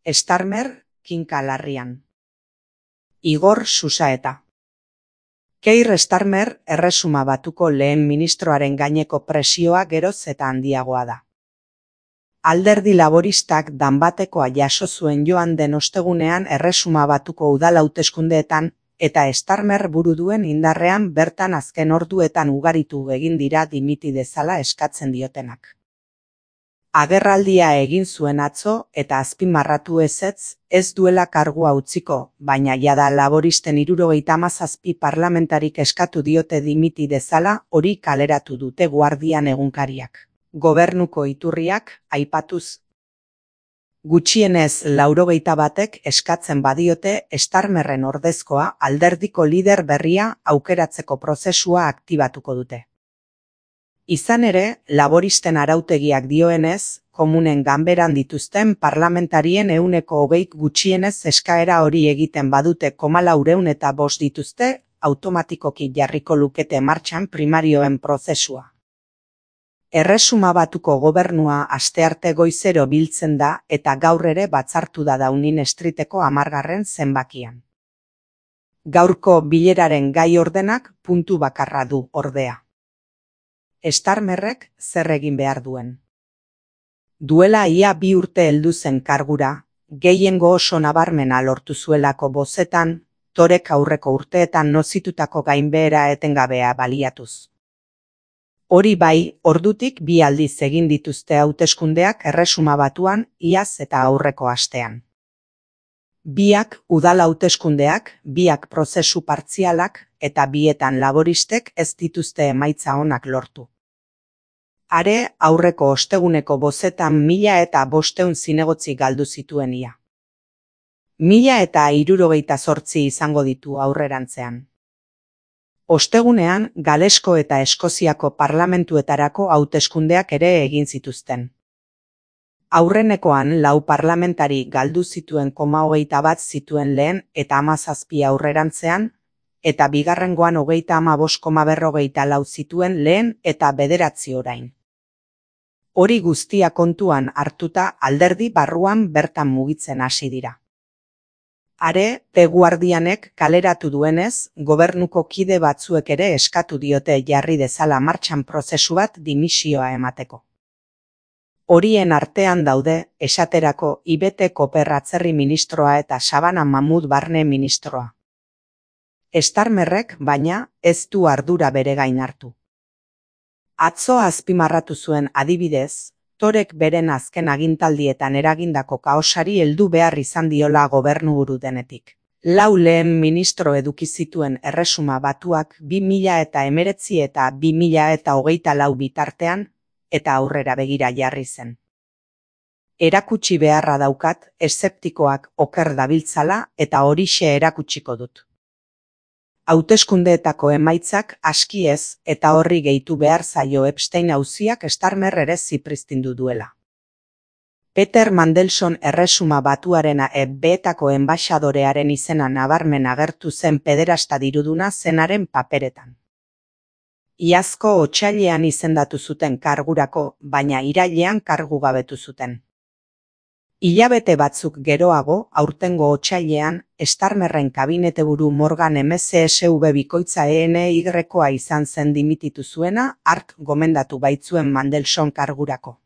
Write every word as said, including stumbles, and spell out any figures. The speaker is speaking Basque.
Starmer, kinka larrian. Igor Susaeta. Keir Starmer Erresuma Batuko lehen ministroaren gaineko presioa geroz eta handiagoa da. Alderdi Laboristak danbatekoa jaso zuen joan den ostegunean Erresuma Batuko udal hauteskundeetan eta Starmer buru duen indarrean bertan azken orduetan ugaritu egin dira dimiti dezala eskatzen diotenak. Agerraldia egin zuen atzo eta azpimarratu ezetz ez duela kargua utziko, baina jada laboristen hirurogeita hamazazpi parlamentarik eskatu diote dimiti dezala hori kaleratu dute Guardian egunkariak. Gobernuko iturriak aipatuz. Gutxienez laurogeita batek eskatzen badiote Starmerren ordezkoa alderdiko lider berria aukeratzeko prozesua aktibatuko dute. Izan ere, laboristen arautegiak dioenez, komunen ganberan dituzten parlamentarien ehuneko hogeik gutxienez eskaera hori egiten badute koma laurehun eta bost dituzte, automatikoki jarriko lukete martxan primarioen prozesua. Erresuma Batuko gobernua astearte goizero biltzen da eta gaur ere batzartu da Downing Streeteko hamargarren zenbakian. Gaurko bileraren gai ordenak puntu bakarra du ordea. Starmerrek zer egin behar duen. Duela ia bi urte heldu zen kargura, gehiengo oso nabarmena lortu zuelako bozetan, torek aurreko urteetan nozitutako gainbehera etengabea baliatuz. Hori bai, ordutik bi aldiz egin dituzte hauteskundeak Erresuma Batuan iaz eta aurreko astean. Biak udal hauteskundeak, biak prozesu partzialak eta bietan laboristek ez dituzte emaitza onak lortu. Are aurreko osteguneko bozetan mila eta bosteun zinegotzi galdu zituen ia. Mila eta hirurogeita zortzi izango ditu aurrerantzean. Ostegunean, Galesko eta Eskoziako parlamentuetarako hauteskundeak ere egin zituzten. Aurrenekoan lau parlamentari galdu zituen koma hogeita bat zituen lehen eta hamazazpi aurrerantzean, eta bigarrengoan hogeita hamabost koma berrogeita lau zituen lehen eta bederatzi orain. Hori guztia kontuan hartuta alderdi barruan bertan mugitzen hasi dira. Are, The Guardianek kaleratu duenez, gobernuko kide batzuek ere eskatu diote jarri dezala martxan prozesu bat dimisioa emateko. Horien artean daude, esaterako Ibete Koper atzerri ministroa eta Sabana Mahmud barne ministroa. Starmerrek, baina, ez du ardura bere gain hartu. Atzo azpimarratu zuen adibidez, torek beren azken agintaldietan eragindako kaosari heldu behar izan diola gobernuburu denetik. Lau lehen ministro eduki zituen Erresuma Batuak bi mila eta hemeretzi eta bi mila eta hogeita lau bitartean, eta aurrera begira jarri zen. Erakutsi beharra daukat, eszeptikoak oker dabiltzala eta horixe erakutsiko dut. Hauteskundeetako emaitzak aski ez eta horri gehitu behar zaio Epstein auziak Starmer ere zipristindu duela. Peter Mandelson Erresuma Batuarena E B-etako enbaxadorearen izena nabarmen agertu zen pederasta diruduna zenaren paperetan. Iazko otsailean izendatu zuten kargurako, baina irailean kargu gabetu zuten. Hilabete batzuk geroago, aurtengo otsailean, Starmerren kabineteburu Morgan M C S V bikoitza E N Y-koa izan zen dimititu zuena, hark gomendatu baitzuen Mandelson kargurako.